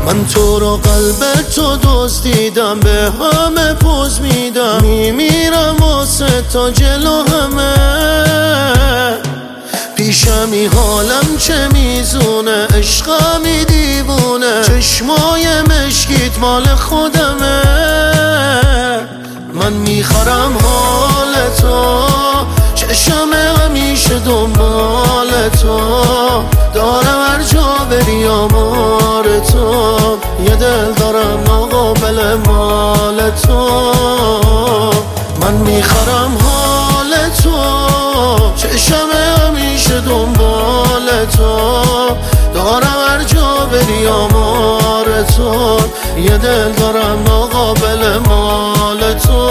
من تو رو قلب تو دزدیدم، به همه پوز میدم، میمیرم واسه تا جلو همه. پیشمی حالم چه میزونه، عشقمی دیوونه، چشمای مشکیت مال خودمه. من میخرم حال تو، چشم همیشه دنبال تو، دارم هر جا بری آمار تو، یه دل دارم ناقابل مال تو. من میخرم حال تو، چشم همیشه دنبال تو، دارم هر جا بری آمار تو، یه دل دارم ناقابل مال تو.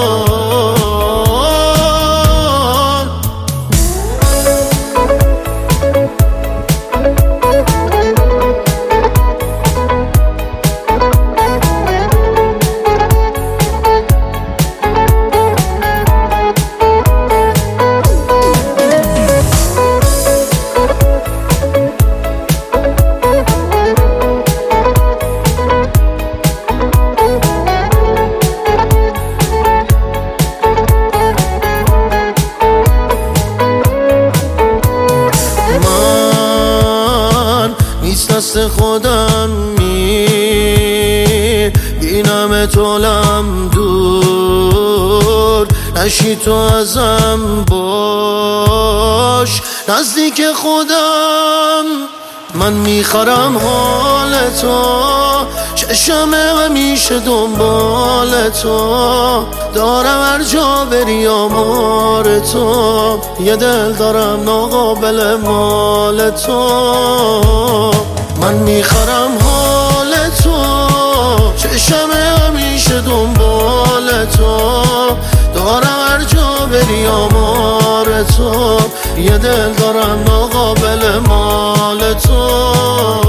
دست خودم بینم تولم دور، نشی تو ازم باش نزدیک خودم. من میخرم حال تو، چشم همیشه دنبال تو، دارم هر جا بری آمار تو، یه دل دارم ناقابل مال تو. من میخرم حال تو، چشم همیشه دنبال تو، دارم هر جا بری آمار تو، یه دل دارم ناقابل مال تو.